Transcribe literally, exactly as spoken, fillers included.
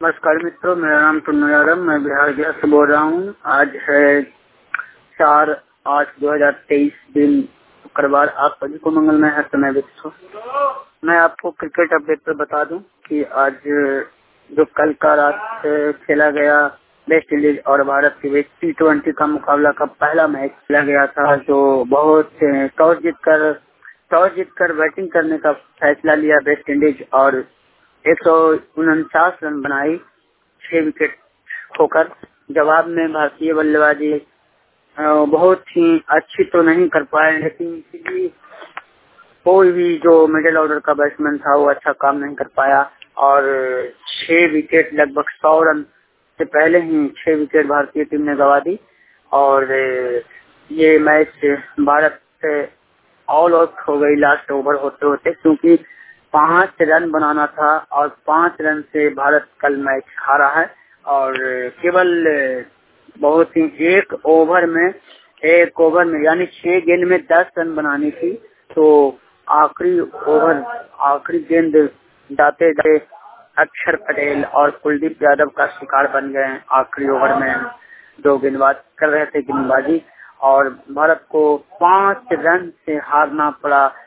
नमस्कार मित्रों, मेरा नाम टुन्नू यादव, मैं बिहार गया से बोल रहा हूँ। आज है चार आठ दो हजार तेईस दिन शुक्रवार। आप सभी को मंगलमय है समय विश्व। मैं आपको क्रिकेट अपडेट पर बता दूं कि आज जो कल का रात खेला गया वेस्ट इंडीज और भारत के बीच टी ट्वेंटी का मुकाबला का पहला मैच खेला गया था, जो बहुत टॉस जीतकर टॉस जीतकर बैटिंग करने का फैसला लिया वेस्ट इंडीज और एक सौ उनचास रन बनाई छह विकेट खोकर। जवाब में भारतीय बल्लेबाजी बहुत ही अच्छी तो नहीं कर पाए, लेकिन किसी कोई भी जो मिडिल ऑर्डर का बैट्समैन था वो अच्छा काम नहीं कर पाया और छह विकेट लगभग सौ रन से पहले ही छह विकेट भारतीय टीम ने गंवा दी और ये मैच भारत से ऑल आउट हो गई लास्ट ओवर होते होते, क्योंकि पांच रन बनाना था और पांच रन से भारत कल मैच हारा है। और केवल बहुत ही एक ओवर में एक ओवर में यानी छह गेंद में दस रन बनानी थी, तो आखिरी ओवर आखिरी गेंद डालते डालते अक्षर पटेल और कुलदीप यादव का शिकार बन गए। आखिरी ओवर में दो गेंदबाज कर रहे थे गेंदबाजी और भारत को पांच रन से हारना पड़ा।